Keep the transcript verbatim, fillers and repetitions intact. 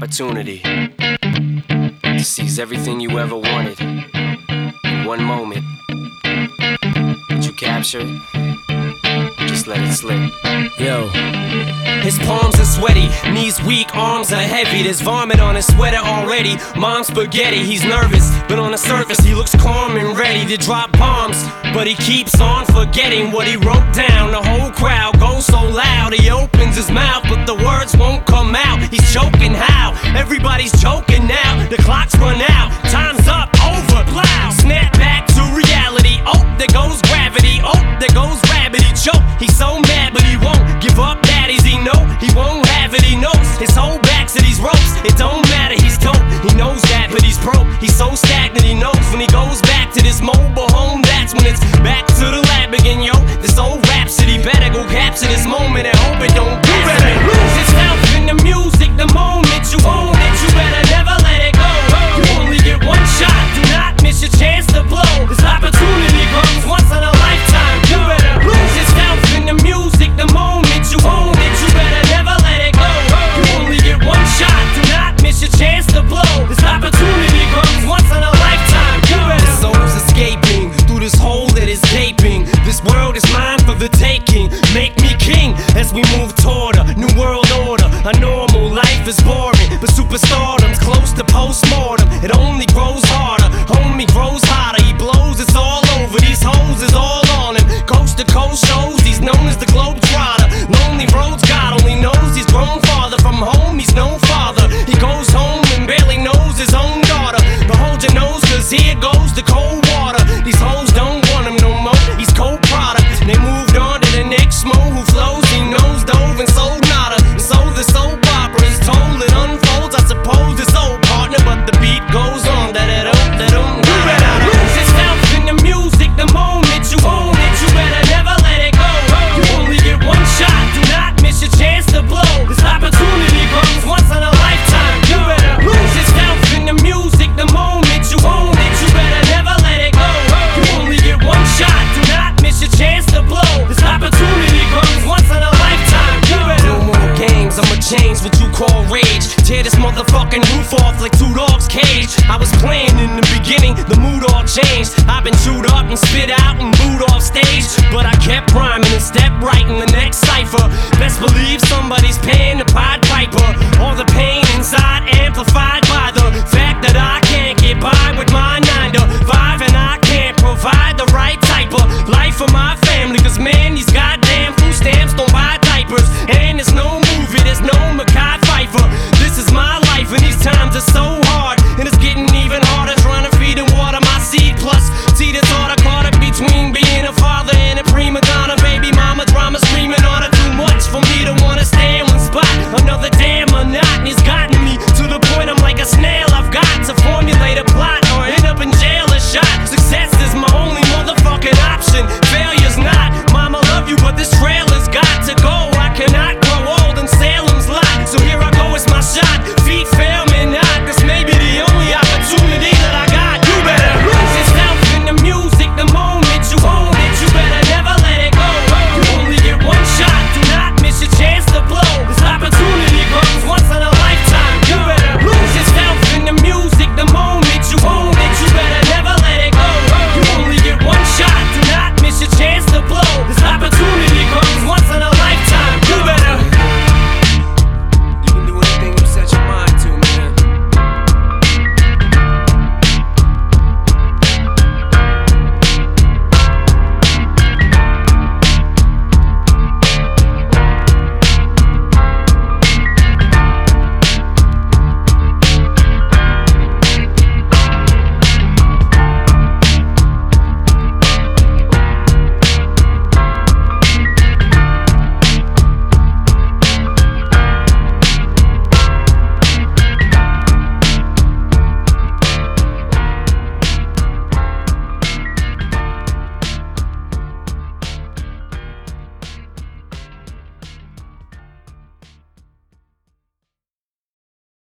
opportunity to seize everything you ever wanted in one moment. Did you capture it? Just let it slip. Yo. His palms are sweaty, knees weak, arms are heavy. There's vomit on his sweater already. Mom's spaghetti, he's nervous, but on the surface he looks calm and ready to drop bombs. But he keeps on forgetting what he wrote down. The whole crowd goes so loud, he opens his mouth, but the words won't come out. He's choking how? Everybody's choking now. The clock's run out, time's up, over, loud. Snap back to reality, oh, there goes gravity. Oh, there goes rabbit, he choke. He's so mad, but he won't give up. Daddies, he know he won't have it, he knows his whole back to these ropes. It don't matter, he's dope, he knows that, but he's broke. He's so stagnant, he knows when he goes back to this mobile home, that's when it's back to the lab again, yo. This old rhapsody better go capture this moment and hope it don't do it. Lose yourself in the music, the moment you own it, you better never let it go. You only get one shot, do not miss your chance to blow. This opportunity comes once in a lifetime. You better lose yourself in the music, the moment you own it, you better never let it go. You only get one shot, do not miss your chance to blow. This opportunity comes once in a lifetime. You better. The soul's escaping through this hole that is gaping. This world is mine for the taking. Make me king as we move toward a new world order. A normal life is boring, but superstardom's close to postmortem. It only grows harder, homie grows hotter. He blows, it's all over. These hoes is all on him. Coast to coast shows, he's known as the Globetrotter. Lonely roads, God only knows he's grown farther from home. He's no father. He goes home and barely knows his own daughter. But hold your nose, cause here goes the cold water. These hoes don't want him no more. He's cold product. They moved on to the next mo who flows. He knows dove and sold nada. And so the soap opera is told. It unfolds. I suppose it's old partner, but the beat goes on. That it don't, that don't. You better lose yourself in the music. The moment you own it, you better never let it go. You only get one shot. Do not miss your chance to blow. This opportunity comes once in a lifetime. You better lose yourself in the music. The moment you own it, you better never let it go. You only get one shot. Do not miss your chance to blow. This opportunity comes once in a lifetime. You better. No more games, I'ma change what you call rage. Tear this motherfucking roof off like two dogs' cage. I was playing in the beginning, the mood all changed. I've been chewed up and spit out and booed off stage, but I kept rhyming and stepped right in the next cipher. Best believe somebody's paying the pod